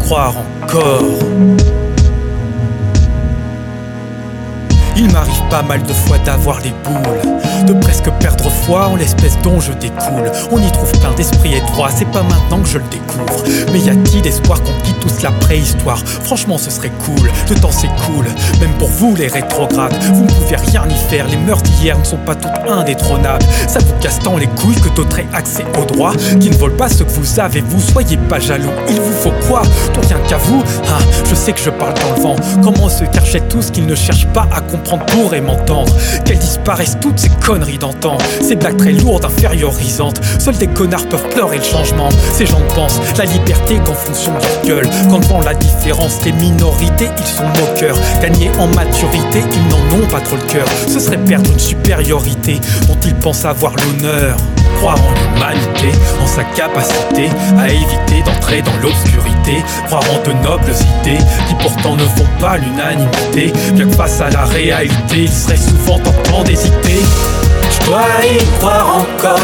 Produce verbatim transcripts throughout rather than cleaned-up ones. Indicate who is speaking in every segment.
Speaker 1: croire encore. Il m'arrive pas mal de fois d'avoir les boules, de presque perdre foi en l'espèce dont je découle. On y trouve plein d'esprits étroits, c'est pas maintenant que je le découvre. Mais y a-t-il espoir qu'on quitte tous la préhistoire? Franchement ce serait cool, le temps s'écoule, même pour vous les rétrogrades. Vous ne pouvez rien y faire, les mœurs d'hier ne sont pas toutes indétrônables. Ça vous casse tant les couilles que d'autres aient accès aux droits qui ne volent pas ce que vous avez, vous soyez pas jaloux. Il vous faut quoi? Tout rien qu'à vous? Ah, je sais que je parle dans le vent. Comment se cachent tous qu'ils ne cherchent pas à comprendre pourraient m'entendre, qu'elles disparaissent toutes ces conneries d'antan, ces blagues très lourdes, infériorisantes. Seuls des connards peuvent pleurer le changement. Ces gens pensent la liberté qu'en fonction de leur gueule. Quand devant la différence des minorités, ils sont moqueurs. Gagner en maturité, ils n'en ont pas trop le cœur. Ce serait perdre une supériorité dont ils pensent avoir l'honneur. Croire en l'humanité, en sa capacité à éviter d'entrer dans l'obscurité. Croire en de nobles idées qui pourtant ne font pas l'unanimité. Bien que face à la réalité, il serait souvent tentant d'hésiter. Je dois y croire encore,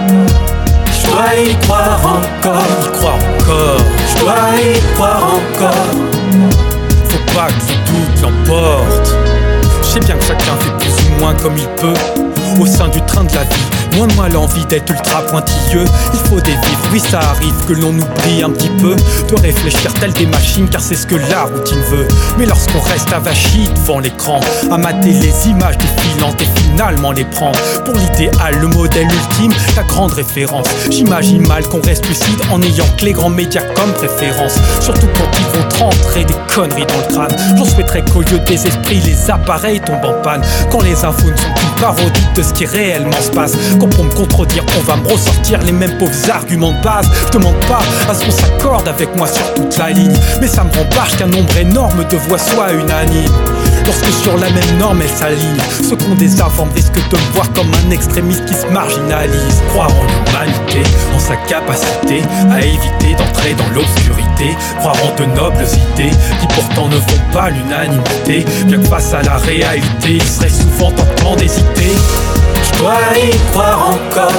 Speaker 1: je dois y croire encore, y croire encore, je dois y croire encore. Faut pas que le doute l'emporte. Je sais bien que chacun fait plus ou moins comme il peut au sein du train de la vie. Moins de moi l'envie d'être ultra pointilleux. Il faut des vivres, oui ça arrive que l'on oublie un petit peu de réfléchir tel des machines, car c'est ce que la routine veut. Mais lorsqu'on reste avachi devant l'écran, à mater les images défilantes et finalement les prendre pour l'idéal, le modèle ultime, la grande référence, j'imagine mal qu'on reste lucide en ayant que les grands médias comme préférence. Surtout quand ils vont te rentrer des conneries dans le crâne. J'en souhaiterais qu'au lieu des esprits, les appareils tombent en panne. Quand les infos ne sont qu'une parodie de ce qui réellement se passe. Quand pour me contredire, on va me ressortir les mêmes pauvres arguments de base. Je demande pas à ce qu'on s'accorde avec moi sur toute la ligne, mais ça me rend barge qu'un nombre énorme de voix soit unanime. Lorsque sur la même norme elle s'aligne, ceux qu'on désinforme risquent de me voir comme un extrémiste qui se marginalise. Croire en l'humanité, en sa capacité à éviter d'entrer dans l'obscurité. Croire en de nobles idées qui pourtant ne font pas l'unanimité. Bien que face à la réalité, il serait souvent tentant d'hésiter. Je dois y croire encore,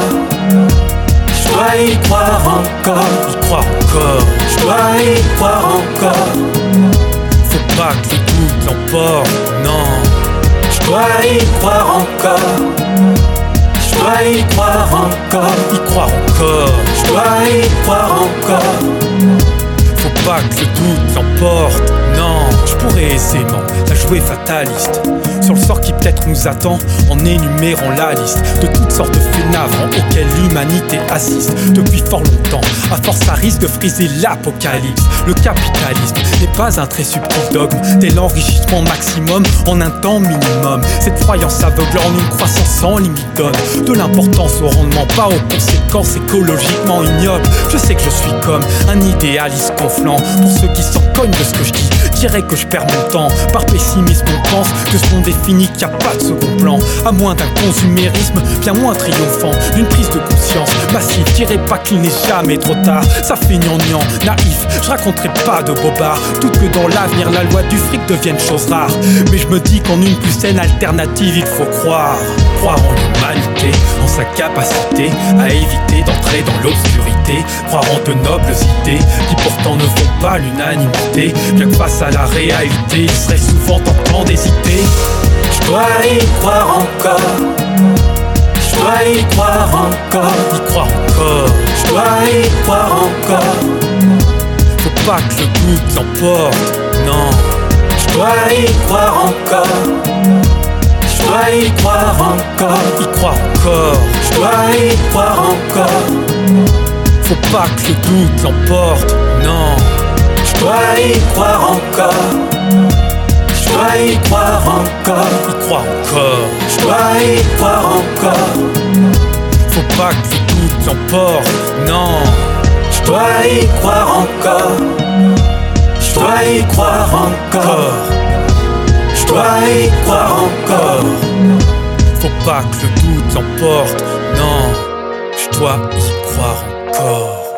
Speaker 1: je dois y croire encore, y croire encore, je dois y croire encore. Faut pas que le doute l'emporte, non. Je dois y croire encore, je dois y croire encore, y croire encore, je dois y croire encore. Faut pas que le doute l'emporte, non. Je pourrais aisément la jouer fataliste sur le sort qui peut-être nous attend en énumérant la liste de toutes sortes de faits navrants auxquels l'humanité assiste depuis fort longtemps. À force ça risque de friser l'apocalypse. Le capitalisme n'est pas un très subtil dogme, dès l'enrichissement maximum en un temps minimum. Cette croyance aveugle en une croissance sans limite donne de l'importance au rendement, pas aux conséquences écologiquement ignobles. Je sais que je suis comme un idéaliste conflant. Pour ceux qui s'en cognent de ce que je dis, dirais que je perds mon temps. Par pessimisme on pense que ce qu'on définit qu'il n'y a pas de second plan, à moins d'un consumérisme bien moins triomphant, d'une prise de conscience massive. Dirais pas qu'il n'est jamais trop tard, ça fait gnangnan, naïf, je raconterai pas de bobards. Doute que dans l'avenir la loi du fric devienne chose rare, mais je me dis qu'en une plus saine alternative il faut croire. Croire en l'humanité, en sa capacité à éviter d'entrer dans l'obscurité. Croire en de nobles idées qui pourtant ne font pas l'unanimité. Bien que face à la réalité, il serait souvent tentant d'hésiter. Je dois y croire encore, je dois y croire encore, y croire encore, je dois y croire encore. Faut pas que le doute l'emporte, non. Je dois y croire encore, je dois y croire encore, y croire encore, je dois y croire encore. Faut pas que le doute l'emporte, non. Je dois y croire encore, je dois y croire encore, y croire encore, je dois y croire encore. Faut pas que le doute l'emporte, non. Je dois y croire encore, je dois y croire encore, je dois y croire encore. Faut pas que le doute l'emporte, non. Je dois y croire encore.